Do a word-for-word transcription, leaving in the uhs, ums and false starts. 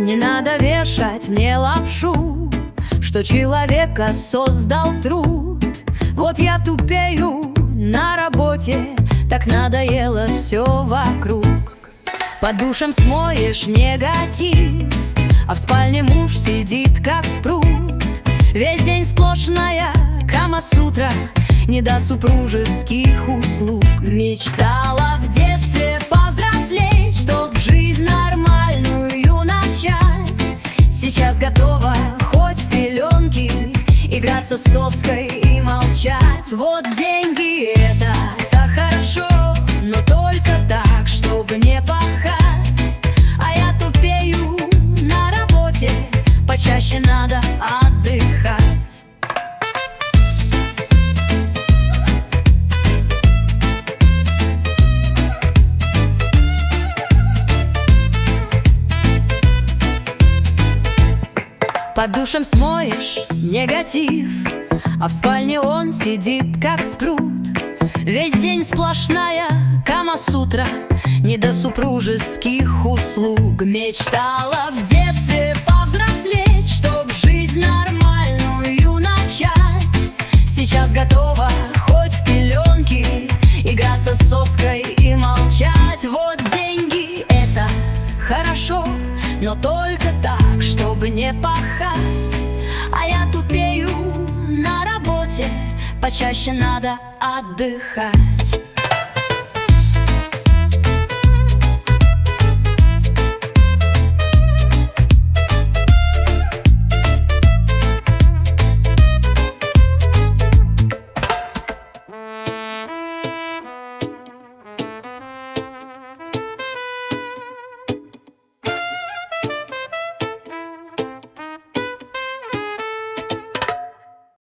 Не надо вешать мне лапшу, что человека создал труд. Вот я тупею на работе, так надоело все вокруг. Под душем смоешь негатив, а в спальне муж сидит как спрут. Весь день сплошная Кама-сутра, не до супружеских услуг. Мечтала в детстве повзрослеть, чтоб жизнь нормальную начать. Сейчас готова хоть в пеленки играться с соской и молчать. Вот деньги — это, это хорошо, но только так, чтобы не пахать. А я тупею на работе, почаще надо отдыхать. Под душем смоешь негатив, а в спальне он сидит как спрут. Весь день сплошная Кама-сутра, не до супружеских услуг. Мечтала в детстве повзрослеть, чтоб жизнь нормальную начать. Сейчас готова хоть в пеленки играться с соской и молчать. Вот деньги — это хорошо, но только так, чтобы не пахать. А я тупею на работе, почаще надо отдыхать.